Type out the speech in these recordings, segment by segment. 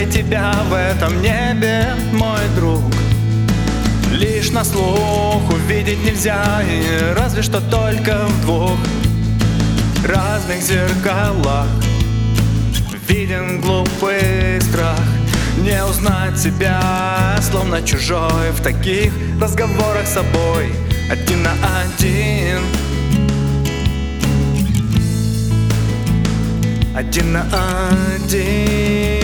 тебя в этом небе, мой друг. Лишь на слух увидеть нельзя, и разве что только в двух разных зеркалах виден глупый страх. Не узнать себя, словно чужой, в таких разговорах с собой один на один. Один на один.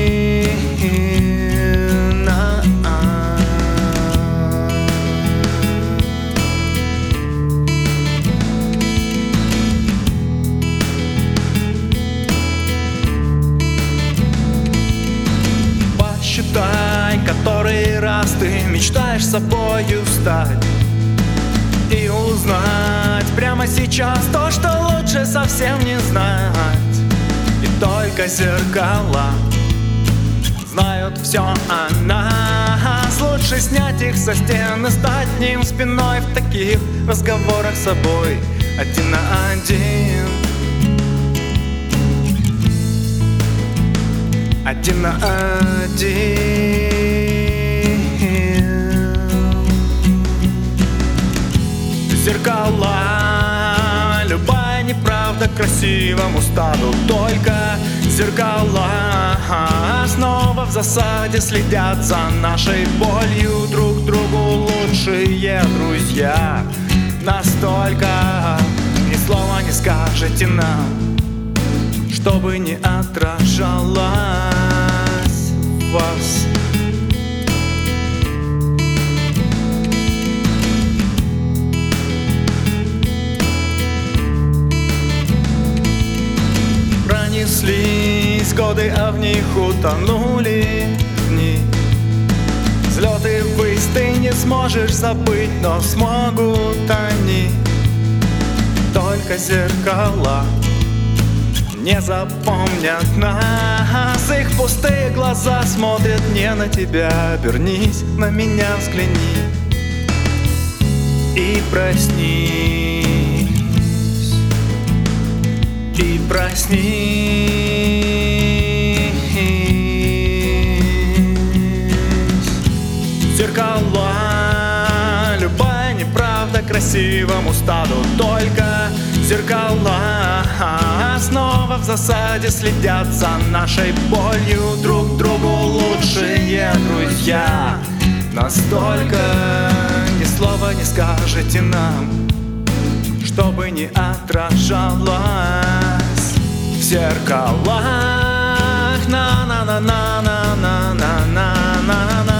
Посчитай, который раз ты мечтаешь собою стать и узнать прямо сейчас то, что лучше совсем не знать. И только зеркала знают все о нас. Лучше снять их со стен и стать ним спиной в таких разговорах с собой один на один. Один на один. Зеркала, любая неправда красивому станут только зеркала. Снова в засаде следят за нашей болью, друг другу лучшие друзья. Настолько ни слова не скажете нам, чтобы не отражалось в вас. Пронеслись годы, а в них утонули дни. Взлеты ввысь ты не сможешь забыть, но смогут они. Только зеркала не запомнят нас. Их пустые глаза смотрят не на тебя. Обернись, на меня взгляни и проснись. И проснись. Зеркала, любая неправда красивому станут только зеркала. Снова в засаде следят за нашей болью, друг другу лучшие друзья. Настолько ни слова не скажете нам, чтобы не отражалось в зеркалах. На-на-на-на-на-на-на-на-на.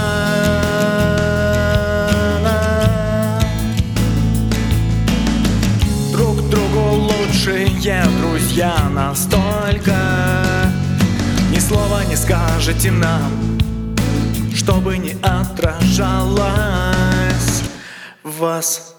Друг другу лучшие друзья. Настолько ни слова не скажете нам, чтобы не отражалось в вас.